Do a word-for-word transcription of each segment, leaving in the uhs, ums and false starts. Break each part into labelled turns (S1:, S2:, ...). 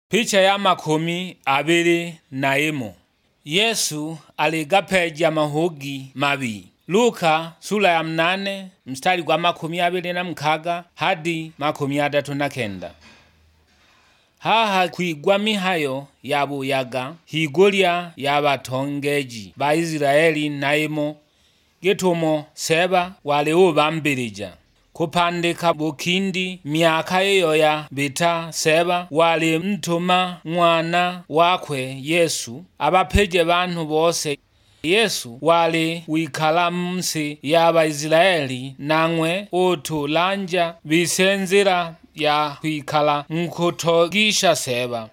S1: Picha ya makumi abiri na imo. Yesu aligapeja mahugi mabi. Luka sura ya mnane mstari gwa makumi abiri na mkaga hadi makumi adatu na kenda. Haha kwigwa mihayo ya buyaga higulya ya batongeji ba Israeli na imo gitumo seba wali ubambirija. Kupandika bukindi miaka iyo ya bita seba wali mtuma mwana wakwe Yesu abapeje bantu bose. Yesu wali wikala msi ya ba Israeli nangwe utulanja bisenzira ya kwikala mkutogisha seba.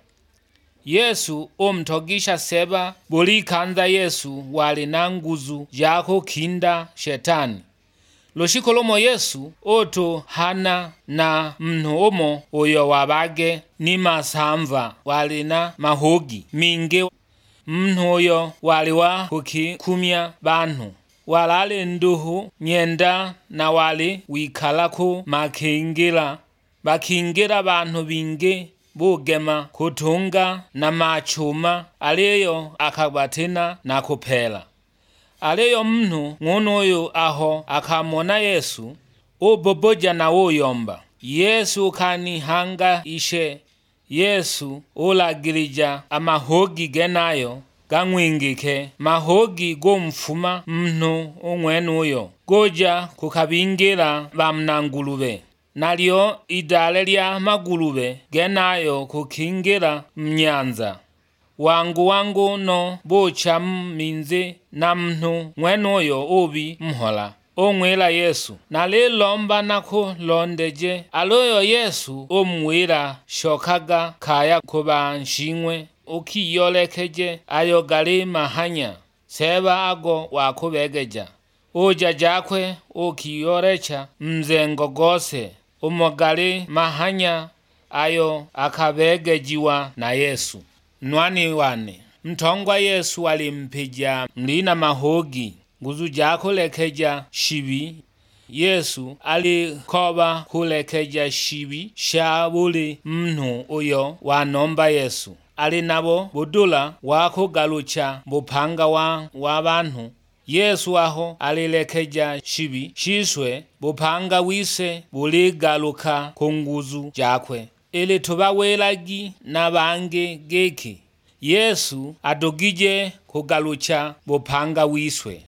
S1: Yesu umtogisha seba bulikanza Yesu wali na nguzu jako kinda shetani. Lushiko lomo Yesu oto hana na mnu omo uyo wabage ni masamva wali na mahugi minge. Mnu uyo wali wa kukikumya bantu walale nduhu nyenda na wali wikalaku makingira bakingira bantu binge bugema kutunga na machuma aliyo akabatina na kupela. Aliyo mnu ng'onoyo aho akamona Yesu uboboja na uyomba. Yesu kani hanga ishe. Yesu ulagirija amahogi genayo gangwingike mahogi gomfuma mnu umwenu uyo goja kukabingira bamnangulube. Nalyo idale lya magulube genayo kukingira mnyanza. Wangu wangu no bucha minze na mnu mwenoyo ubi mhola omwela Yesu nalilomba nako londeje aloyo Yesu umwira shokaga kaya kuba nshingwe ukiyolekeje ayo gali mahanya seba ago wakubegeja uja jakwe ukiyorecha mzengo gose umogali mahanya ayo akabegejiwa na Yesu. Nwani wane mtongwa Yesu alimpija mlina mahogi nguzu jako lekeja shibi. Yesu alikoba kulekeja shibi shabuli mnu uyo wanomba Yesu alinabo budula wako galucha bupanga wa wabantu. Yesu aho alilekeja shibi shiswe bupanga wise buligaluka kunguzu jakwe ili tubawelagi na bange geki. Yesu adogije kugalucha bupanga wiswe.